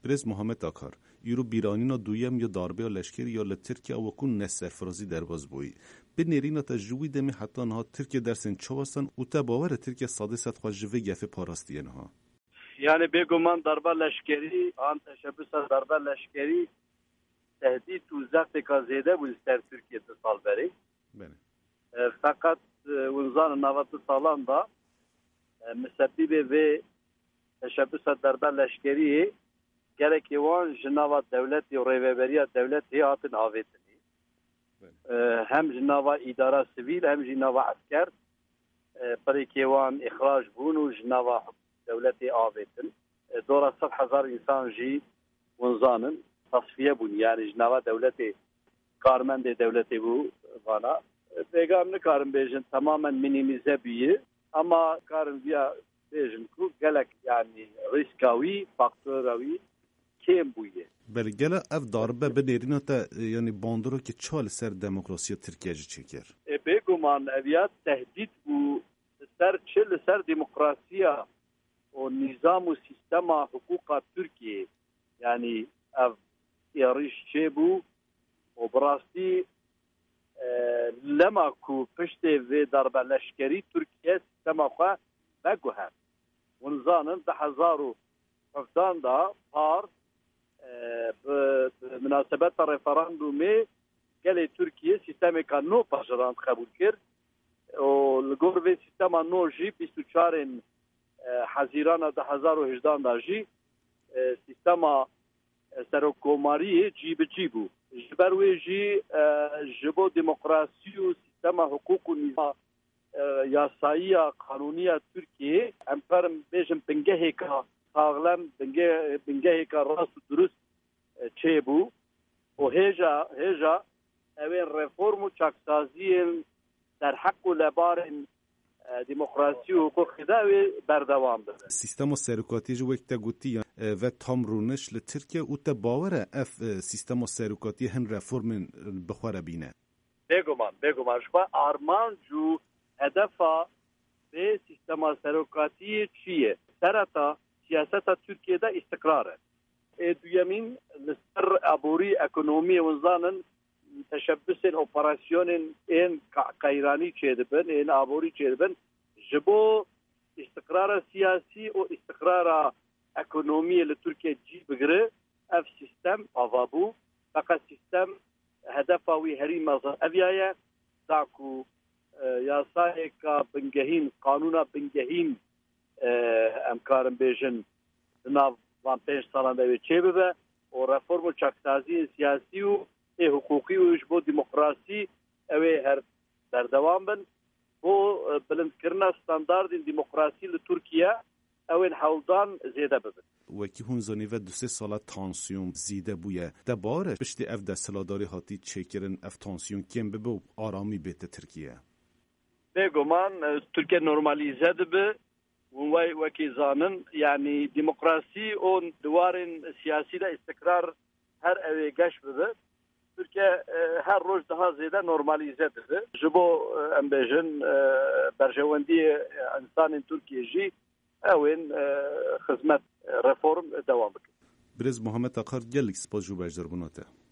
برز محمد آکار ایرو بیرانینا دویم یا داربه یا لشکری یا لترکیه و کن نسرفرازی در باز بویی به نیرینا تجربی دمی حتی نها ترکیه درسن چوستن و تا باور ترکیه ساده ست خواه جوه گفه پاراستیه نها یعنی بگمان دربه لشکری آن تشبس دربه لشکری تهدید و زخت که زیده بود در ترکیه سال بری فقط ونزان 90 سالان دا مسبب و تشبس دربه لشکری gerek evan jinava devleti و rêveberiya devletê hatin avêtinî. Hem jinava îdara sivîl hem jinava esker perêkê wan îxraj bûn û jinava devletê avêtin. Dora 100,000 insan jî winzanin tasfiye bûn yani jinava devletê karmendê devletê bû vana. Pêgan nikarin bêjin tamamen minimize bûye ama karin viya bêjin ku gelek yani riska wî faktora wî کم بوده. بله گله اف داربه به نیرینا تا یعنی باندرو که چال سر دموکراسی ترکیه جی چکر بگمان اویات تهدید بو سر چل سر دموکراسیا و نظام و سیستم حقوق ترکیه یعنی اف یاریش چه بو و براستی لما کو پشت و دربه لشکری ترکیه سیستم خواه بگوهن ونزانن 2017 دا پارت بمناسبة الريفراندومي قال تركيا سيستم كانو باجران قبول كرد والغورفي سيستم نو جي 24 حزيران 2018 دا جي سيستم سروكوماري جي بجيبو جبروي جي جبو ديمقراسي وسيستم حقوق ونظام ياسايا قانونية تركيا امبرم بيجم بنجهيكا sağlam bingehê ka rast û durust çêbû û hêja evên reform û çaksaziyên serheq û lebarên demokrasî û hukuk da wê berdewam bibin. Sîstema serokatî ji wek te gotiye ve tam rûniş li Tirkiye û te bawer e ev sîstema serokatî hin reformên bixwe re bîne. Bêguman ji xwe armanc û hedefa vê sîstema serokatiyê çi ye? Sereta siyaseta Türkiye'de istikrar et. Duyemin ser aburi ekonomi uzanın teşebbüsün operasyonun en kayrani çedibin, en aburi çedibin. Jibo istikrara siyasi o istikrara ekonomi ile Türkiye cibigri ev sistem avabu. Fakat sistem hedefavi herimazı eviyaya daku yasayeka bingehin, kanuna bingehin امکارم بیشن ناو وان 5 سالان به چه به و رفرم و چاکسازی سیاسی و حقوقی و جبو دموکراسی اوی هر در دوام بن و بلند کرنا استاندارد دموکراسی ل ترکیه اوین حولدان زیاده ببن وکی هون زنی و 2 سال تانسیون زیده بویه دباره پشتی اف د سلاداری هاتی چکرن اف تانسیون کم به آرامی بیت ترکیه بگمان ترکیه نورمالیزه به وای وکی زانن یعنی دموکراسی اون دوارن سیاسی ده استقرار هر اوی گش بده ترکیه هر روز daha زیاده نورمالیزه بده جبو امبیجن برجواندی انسان ترکیه جی اوین خدمت رفورم دوام بکن برز محمد آقار گلک سپاس جو بجدر بناته